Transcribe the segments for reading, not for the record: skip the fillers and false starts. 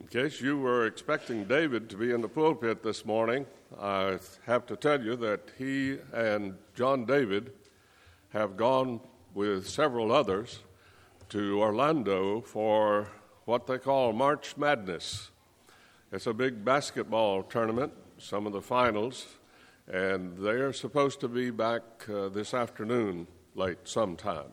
In case you were expecting David to be in the pulpit this morning, I have to tell you that he and John David have gone with several others to Orlando for what they call March Madness. It's a big basketball tournament, some of the finals, and they're supposed to be back this afternoon late sometime.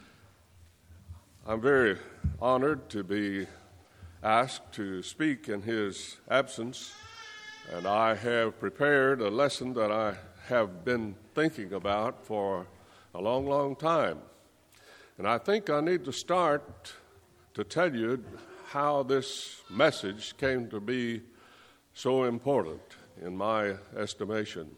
I'm very honored to be asked to speak in his absence, and I have prepared a lesson that I have been thinking about for a long, long time. And I think I need to start to tell you how this message came to be so important in my estimation.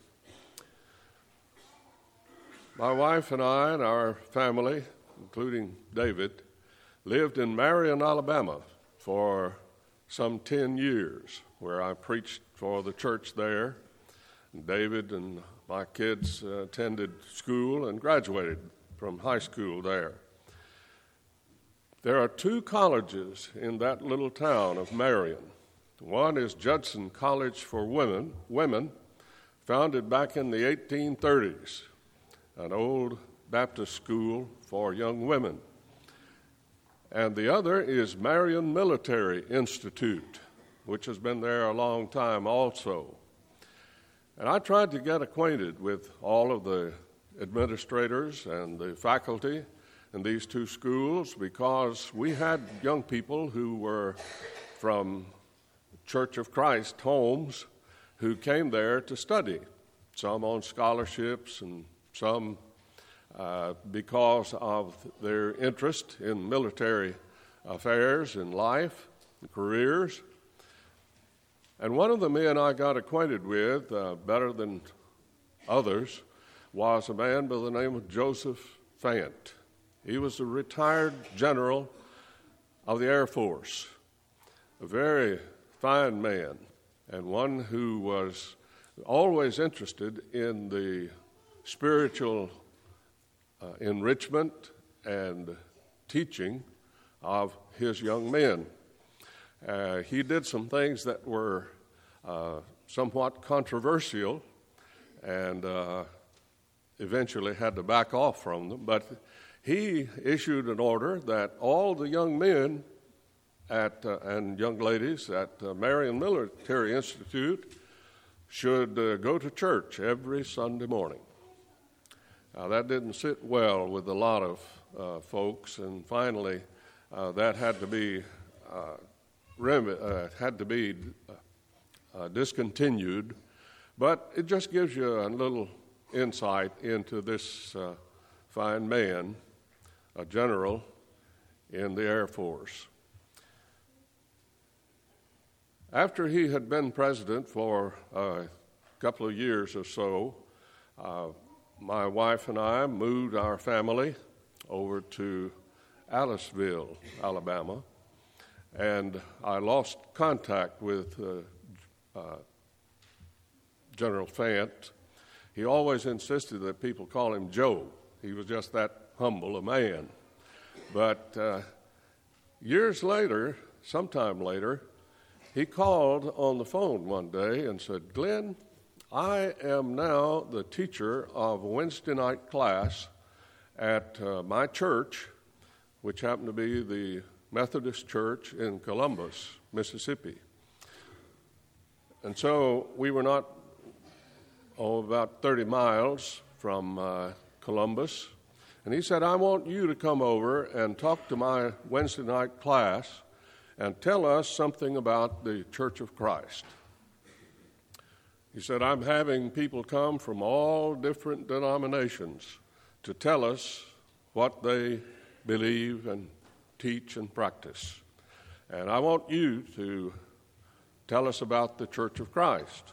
My wife and I and our family, including David, lived in Marion, Alabama for some 10 years, where I preached for the church there. And David and my kids attended school and graduated from high school there. There are two colleges in that little town of Marion. One is Judson College for Women, founded back in the 1830s, an old Baptist school for young women. And the other is Marion Military Institute, which has been there a long time also. And I tried to get acquainted with all of the administrators and the faculty in these two schools because we had young people who were from Church of Christ homes who came there to study, some on scholarships and some because of their interest in military affairs in life, careers. And one of the men I got acquainted with, better than others, was a man by the name of Joseph Fant. He was a retired general of the Air Force, a very fine man, and one who was always interested in the spiritual enrichment and teaching of his young men. He did some things that were somewhat controversial and eventually had to back off from them, but he issued an order that all the young men and young ladies at Marion Military Institute should go to church every Sunday morning. Now, that didn't sit well with a lot of folks, and finally that had to be discontinued. But it just gives you a little insight into this fine man, a general in the Air Force. After he had been president for a couple of years or so, my wife and I moved our family over to Aliceville, Alabama, and I lost contact with General Fant. He always insisted that people call him Joe. He was just that humble a man. But years later, sometime later, he called on the phone one day and said, "Glenn, I am now the teacher of a Wednesday night class at my church, which happened to be the Methodist Church in Columbus, Mississippi." And so we were not, about 30 miles from Columbus. And he said, "I want you to come over and talk to my Wednesday night class and tell us something about the Church of Christ." He said, "I'm having people come from all different denominations to tell us what they believe and teach and practice. And I want you to tell us about the Church of Christ."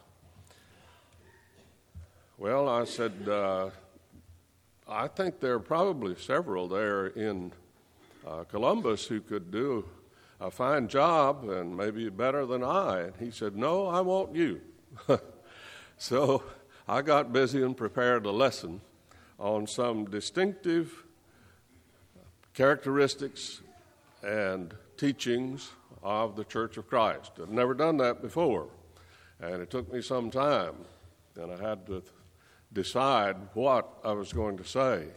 Well, I said, I think there are probably several there in Columbus who could do a fine job and maybe better than I. And he said, "No, I want you." So I got busy and prepared a lesson on some distinctive characteristics and teachings of the Church of Christ. I'd never done that before, and it took me some time, and I had to decide what I was going to say.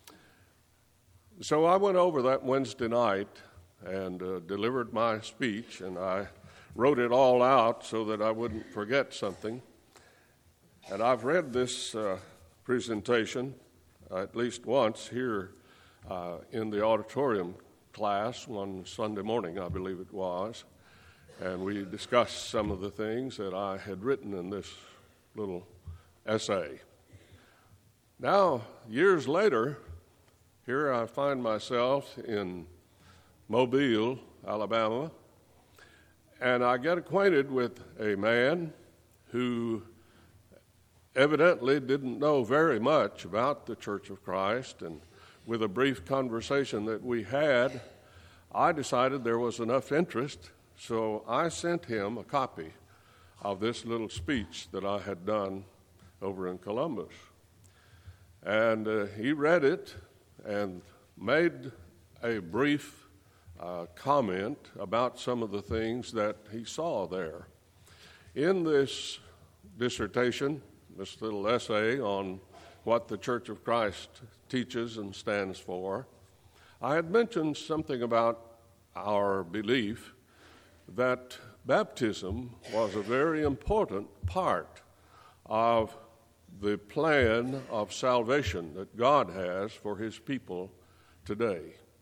So I went over that Wednesday night and delivered my speech, and I wrote it all out so that I wouldn't forget something. And I've read this presentation at least once here in the auditorium class one Sunday morning, I believe it was, and we discussed some of the things that I had written in this little essay. Now, years later, here I find myself in Mobile, Alabama, and I get acquainted with a man who evidently didn't know very much about the Church of Christ, and with a brief conversation that we had, I decided there was enough interest, so I sent him a copy of this little speech that I had done over in Columbus. And he read it and made a brief comment about some of the things that he saw there. In this dissertation, this little essay on what the Church of Christ teaches and stands for, I had mentioned something about our belief that baptism was a very important part of the plan of salvation that God has for his people today.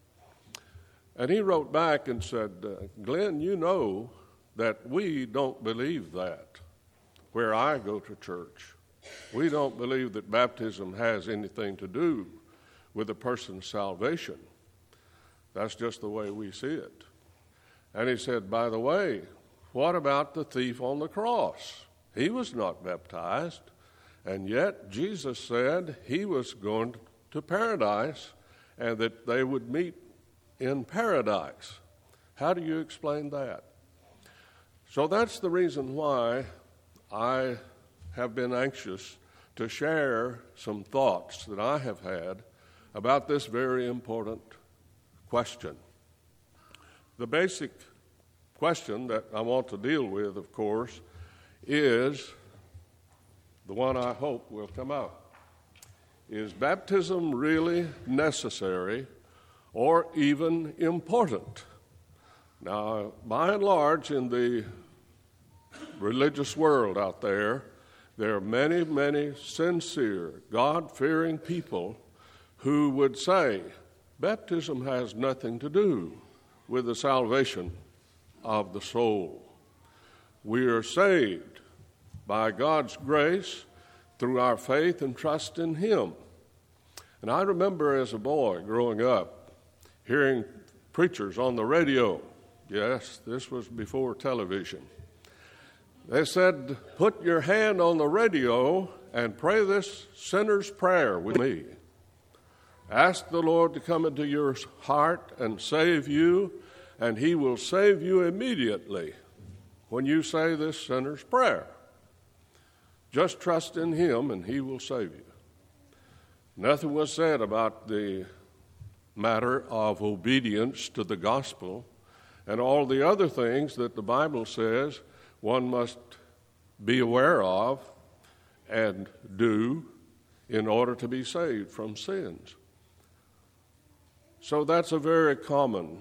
And he wrote back and said, Glenn, you know that we don't believe that where I go to church. We don't believe that baptism has anything to do with a person's salvation. That's just the way we see it. And he said, by the way, what about the thief on the cross? He was not baptized, and yet Jesus said he was going to paradise and that they would meet in paradise. How do you explain that? So that's the reason why I have been anxious to share some thoughts that I have had about this very important question. The basic question that I want to deal with, of course, is the one I hope will come out. Is baptism really necessary or even important? Now, by and large, in the religious world out there are many, many sincere, God-fearing people who would say baptism has nothing to do with the salvation of the soul. We are saved by God's grace through our faith and trust in him. And I remember as a boy growing up hearing preachers on the radio. Yes, this was before television. They said, put your hand on the radio and pray this sinner's prayer with me. Ask the Lord to come into your heart and save you, and he will save you immediately when you say this sinner's prayer. Just trust in him and he will save you. Nothing was said about the matter of obedience to the gospel and all the other things that the Bible says one must be aware of and do in order to be saved from sins. So that's a very common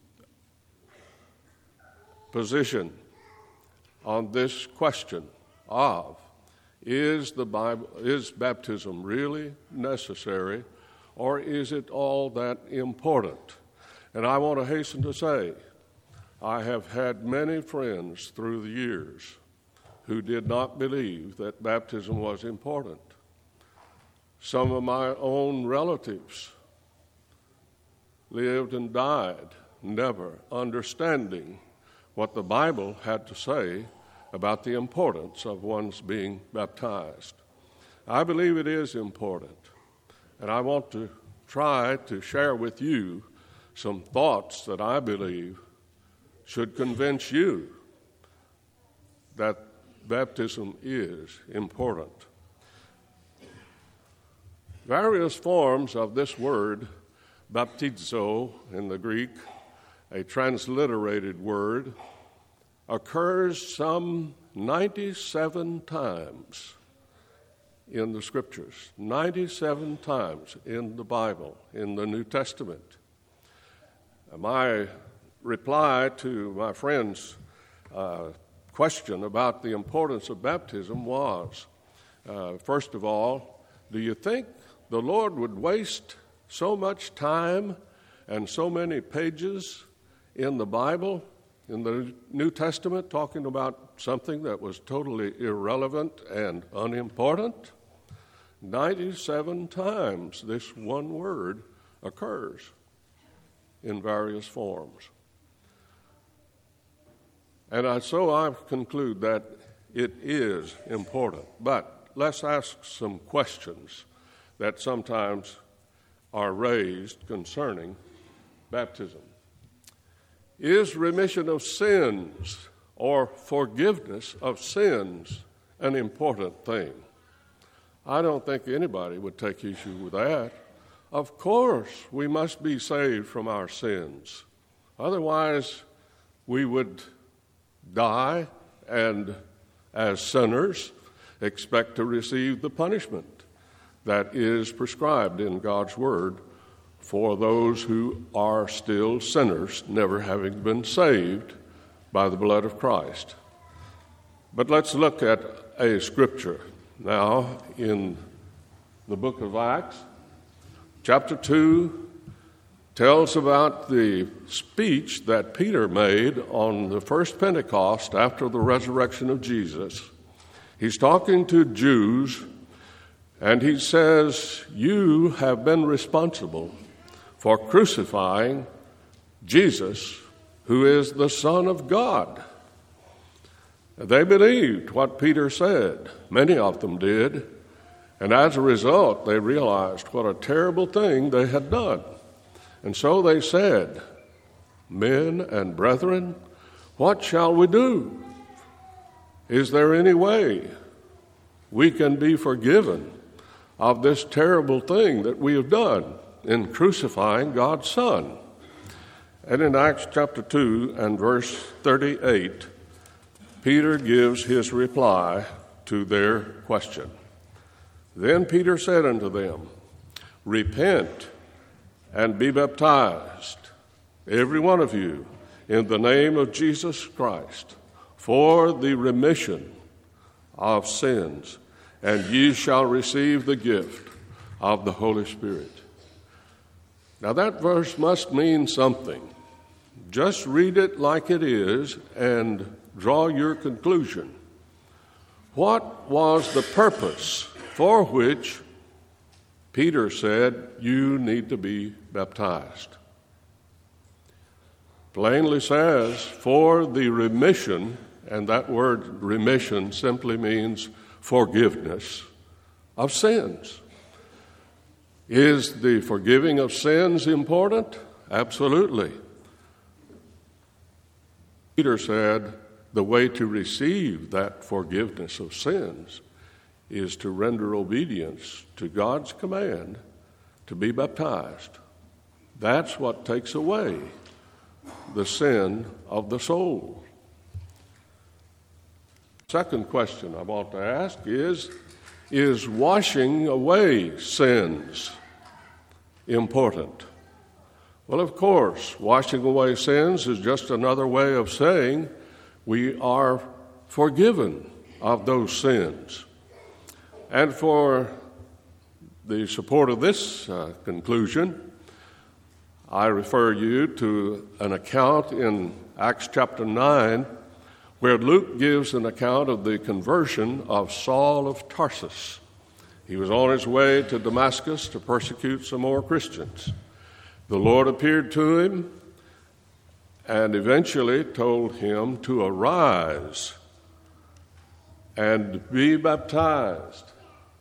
position on this question of is baptism really necessary, or is it all that important? And I want to hasten to say, I have had many friends through the years who did not believe that baptism was important. Some of my own relatives lived and died never understanding what the Bible had to say about the importance of one's being baptized. I believe it is important, and I want to try to share with you some thoughts that I believe should convince you that baptism is important. Various forms of this word, baptizo in the Greek, a transliterated word, occurs some 97 times in the Scriptures, 97 times in the Bible, in the New Testament. My reply to my friend's question about the importance of baptism was, first of all, do you think the Lord would waste so much time and so many pages in the Bible, in the New Testament, talking about something that was totally irrelevant and unimportant? 97 times this one word occurs in various forms. And so I conclude that it is important. But let's ask some questions that sometimes are raised concerning baptism. Is remission of sins or forgiveness of sins an important thing? I don't think anybody would take issue with that. Of course, we must be saved from our sins. Otherwise, we would die and, as sinners, expect to receive the punishment that is prescribed in God's Word for those who are still sinners, never having been saved by the blood of Christ. But let's look at a scripture now in the book of Acts. Chapter 2 tells about the speech that Peter made on the first Pentecost after the resurrection of Jesus. He's talking to Jews, and he says, "You have been responsible for crucifying Jesus, who is the Son of God." They believed what Peter said. Many of them did. And as a result, they realized what a terrible thing they had done. And so they said, "Men and brethren, what shall we do? Is there any way we can be forgiven of this terrible thing that we have done in crucifying God's Son?" And in Acts chapter 2 and verse 38, Peter gives his reply to their question. "Then Peter said unto them, Repent and be baptized, every one of you, in the name of Jesus Christ, for the remission of sins, and ye shall receive the gift of the Holy Spirit." Now that verse must mean something. Just read it like it is and draw your conclusion. What was the purpose for which Peter said, "You need to be baptized"? Plainly says, for the remission, and that word remission simply means forgiveness of sins. Is the forgiving of sins important? Absolutely. Peter said the way to receive that forgiveness of sins is to render obedience to God's command to be baptized. That's what takes away the sin of the soul. Second question I want to ask is washing away sins important? Well, of course, washing away sins is just another way of saying we are forgiven of those sins. And for the support of this conclusion, I refer you to an account in Acts chapter 9 where Luke gives an account of the conversion of Saul of Tarsus. He was on his way to Damascus to persecute some more Christians. The Lord appeared to him and eventually told him to arise and be baptized,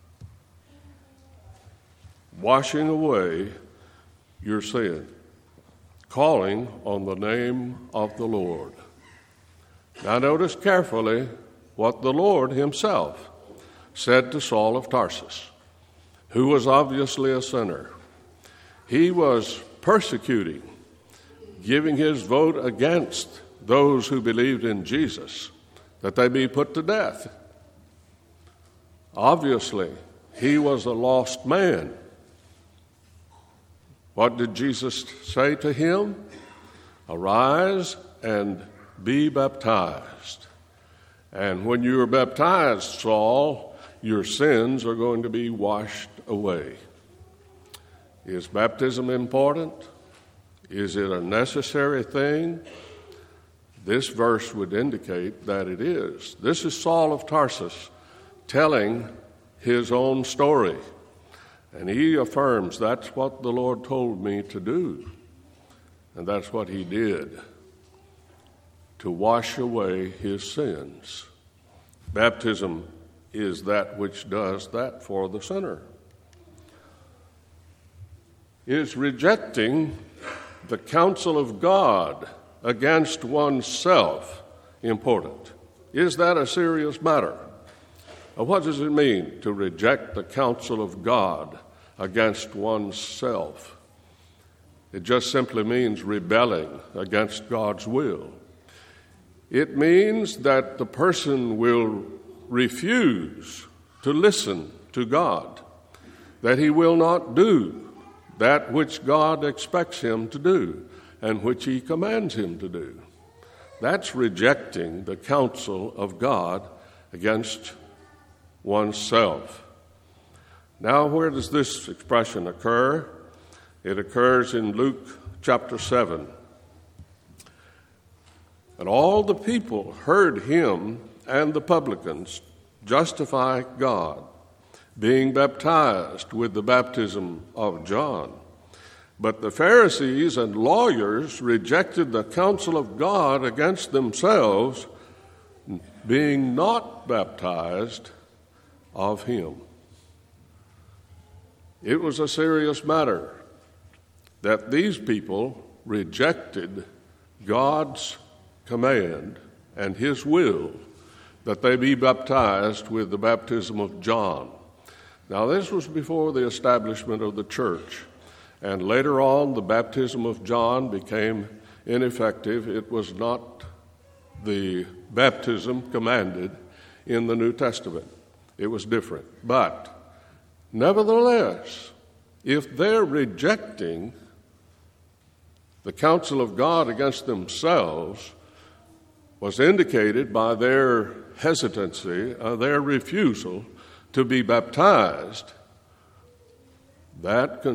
washing away your sin, calling on the name of the Lord. Now notice carefully what the Lord himself said to Saul of Tarsus, who was obviously a sinner. He was persecuting giving his vote against those who believed in Jesus, that they be put to death. Obviously, he was a lost man. What did Jesus say to him? Arise and be baptized. And when you are baptized, Saul, your sins are going to be washed away. Is baptism important? Is it a necessary thing? This verse would indicate that it is. This is Saul of Tarsus telling his own story. And he affirms, that's what the Lord told me to do. And that's what he did, to wash away his sins. Baptism is that which does that for the sinner. Is rejecting the counsel of God against oneself important? Is that a serious matter? What does it mean to reject the counsel of God against oneself? It just simply means rebelling against God's will. It means that the person will refuse to listen to God, that he will not do that which God expects him to do and which he commands him to do. That's rejecting the counsel of God against oneself. Now, where does this expression occur? It occurs in Luke chapter 7. And all the people heard him and the publicans justify God, being baptized with the baptism of John. But the Pharisees and lawyers rejected the counsel of God against themselves, being not baptized of him. It was a serious matter that these people rejected God's command and his will that they be baptized with the baptism of John. Now, this was before the establishment of the church, and later on the baptism of John became ineffective. It was not the baptism commanded in the New Testament. It was different. But nevertheless, if they're rejecting the counsel of God against themselves, was indicated by their hesitancy, their refusal to be baptized, that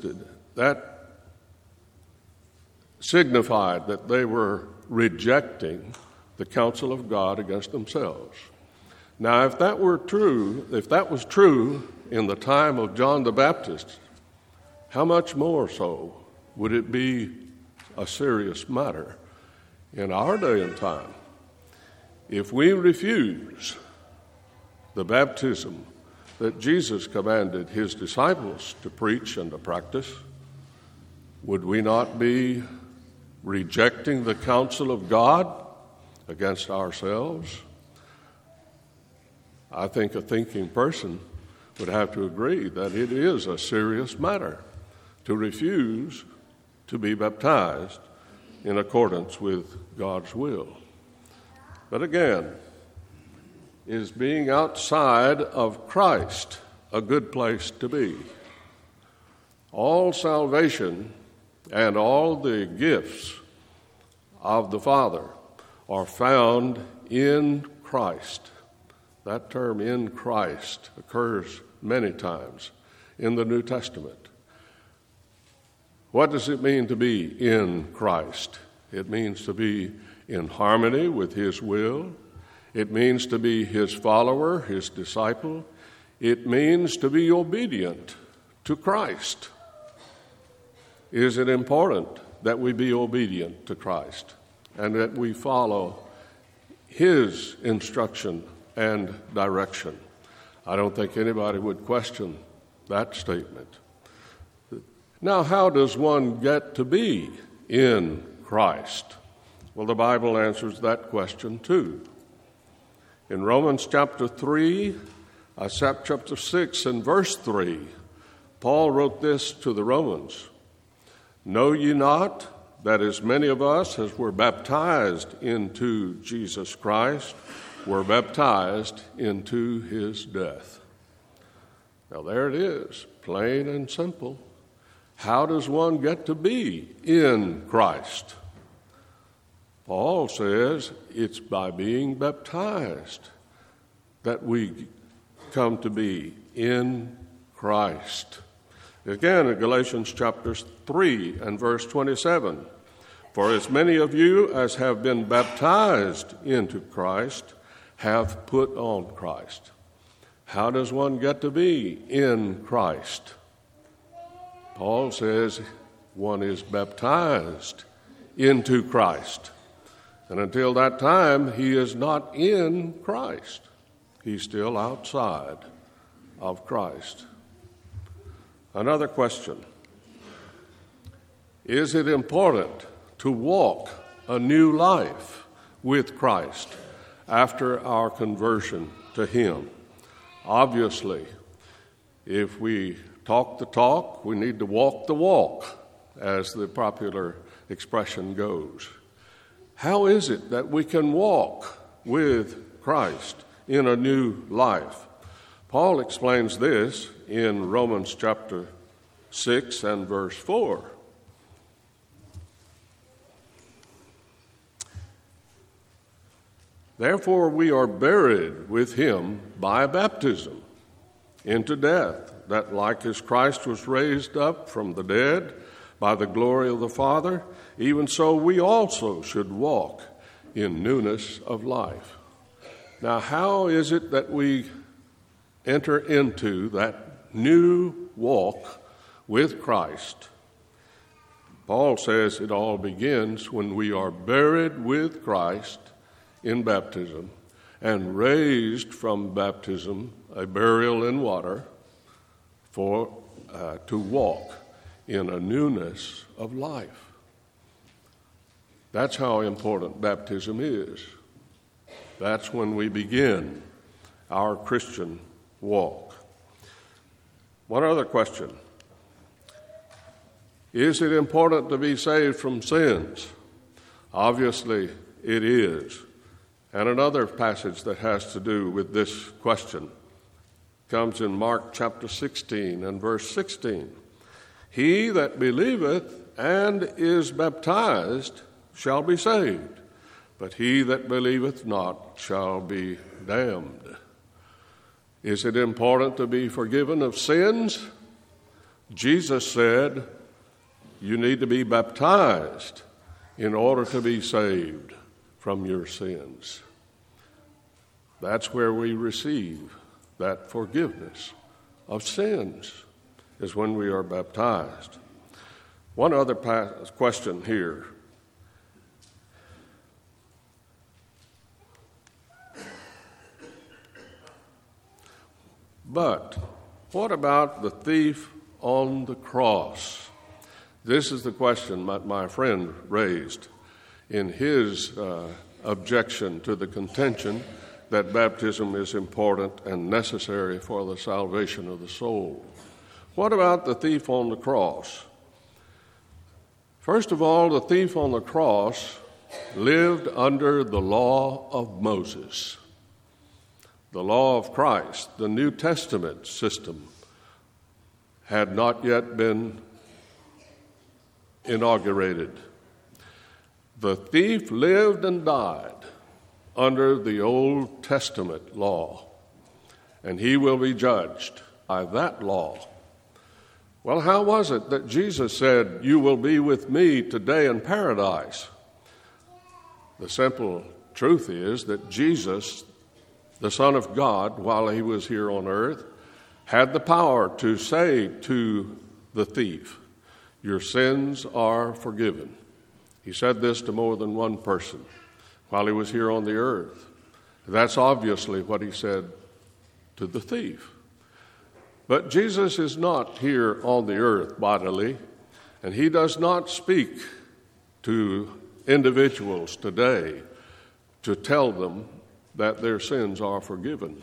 signified that they were rejecting the counsel of God against themselves. Now, if that was true in the time of John the Baptist, how much more so would it be a serious matter in our day and time? If we refuse the baptism that Jesus commanded his disciples to preach and to practice, would we not be rejecting the counsel of God against ourselves? I think a thinking person would have to agree that it is a serious matter to refuse to be baptized in accordance with God's will. But again, is being outside of Christ a good place to be? All salvation and all the gifts of the Father are found in Christ. That term, in Christ, occurs many times in the New Testament. What does it mean to be in Christ? It means to be in harmony with his will. It means to be his follower, his disciple. It means to be obedient to Christ. Is it important that we be obedient to Christ and that we follow his instruction and direction? I don't think anybody would question that statement. Now, how does one get to be in Christ? Well, the Bible answers that question too. In Romans chapter 6 and verse 3, Paul wrote this to the Romans: Know ye not that as many of us as were baptized into Jesus Christ were baptized into his death. Now there it is, plain and simple. How does one get to be in Christ? Paul says it's by being baptized that we come to be in Christ. Again, in Galatians chapter 3 and verse 27, for as many of you as have been baptized into Christ have put on Christ. How does one get to be in Christ? Paul says one is baptized into Christ. And until that time, he is not in Christ. He's still outside of Christ. Another question. Is it important to walk a new life with Christ after our conversion to him? Obviously, if we talk the talk, we need to walk the walk, as the popular expression goes. How is it that we can walk with Christ in a new life? Paul explains this in Romans chapter 6 and verse 4. Therefore we are buried with him by baptism into death, that like as Christ was raised up from the dead by the glory of the Father, even so we also should walk in newness of life. Now, how is it that we enter into that new walk with Christ? Paul says it all begins when we are buried with Christ in baptism and raised from baptism, a burial in water, to walk in a newness of life. That's how important baptism is. That's when we begin our Christian walk. One other question. Is it important to be saved from sins? Obviously, it is. And another passage that has to do with this question comes in Mark chapter 16 and verse 16. He that believeth and is baptized shall be saved, but he that believeth not shall be damned. Is it important to be forgiven of sins? Jesus said you need to be baptized in order to be saved from your sins. That's where we receive that forgiveness of sins, is when we are baptized. One other question here. But what about the thief on the cross? This is the question that my friend raised in his objection to the contention that baptism is important and necessary for the salvation of the soul. What about the thief on the cross? First of all, the thief on the cross lived under the law of Moses. The law of Christ, the New Testament system, had not yet been inaugurated. The thief lived and died under the Old Testament law, and he will be judged by that law. Well, how was it that Jesus said, "You will be with me today in paradise"? The simple truth is that Jesus, the Son of God, while he was here on earth, had the power to say to the thief, "Your sins are forgiven." He said this to more than one person while he was here on the earth. That's obviously what he said to the thief. But Jesus is not here on the earth bodily, and he does not speak to individuals today to tell them that their sins are forgiven.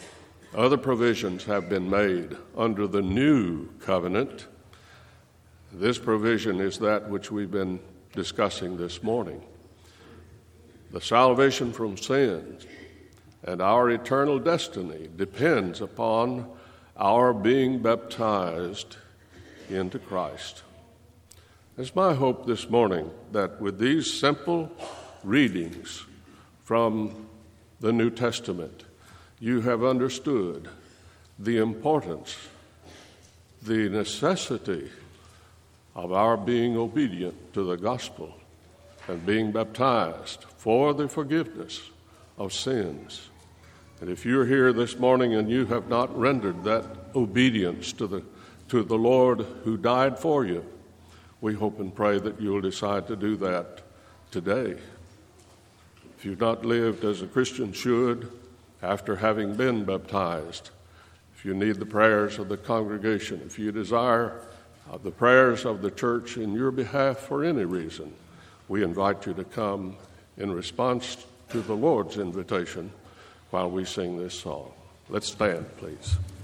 Other provisions have been made under the new covenant, This provision is that which we've been discussing this morning. The salvation from sins and our eternal destiny depends upon our being baptized into Christ. It's my hope this morning that with these simple readings from the New Testament, you have understood the importance, the necessity of our being obedient to the gospel and being baptized for the forgiveness of sins. And if you're here this morning and you have not rendered that obedience to the Lord who died for you, we hope and pray that you'll decide to do that today. If you've not lived as a Christian should after having been baptized, if you need the prayers of the congregation, if you desire the prayers of the church in your behalf for any reason, we invite you to come in response to the Lord's invitation while we sing this song. Let's stand, please.